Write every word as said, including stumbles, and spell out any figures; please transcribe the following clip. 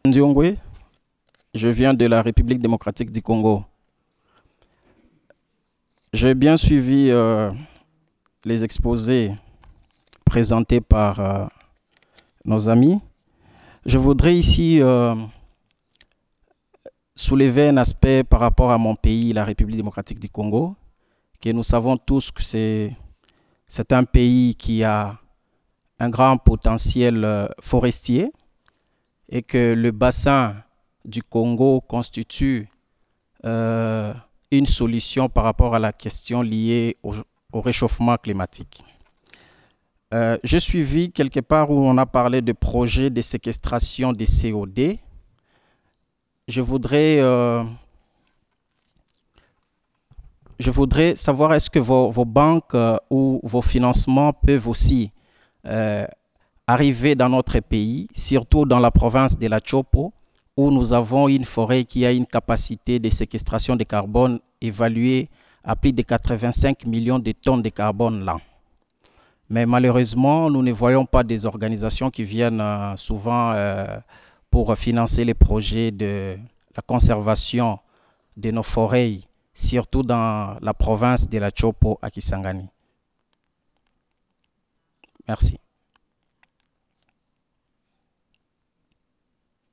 Ndiongwe, je viens de la République démocratique du Congo. J'ai bien suivi euh, les exposés présentés par euh, nos amis. Je voudrais ici euh, soulever un aspect par rapport à mon pays, la République démocratique du Congo, que nous savons tous que c'est c'est un pays qui a un grand potentiel euh, forestier et que le bassin du Congo constitue euh, une solution par rapport à la question liée au, au réchauffement climatique. Euh, J'ai suivi quelque part où on a parlé de projets de séquestration des C O deux. Je voudrais, euh, je voudrais savoir est-ce que vos, vos banques euh, ou vos financements peuvent aussi euh, arriver dans notre pays, surtout dans la province de la Chopo, où nous avons une forêt qui a une capacité de séquestration de carbone évaluée à plus de quatre-vingt-cinq millions de tonnes de carbone l'an. Mais malheureusement, nous ne voyons pas des organisations qui viennent euh, souvent euh, pour financer les projets de la conservation de nos forêts, surtout dans la province de la Chopo à Kisangani. Merci.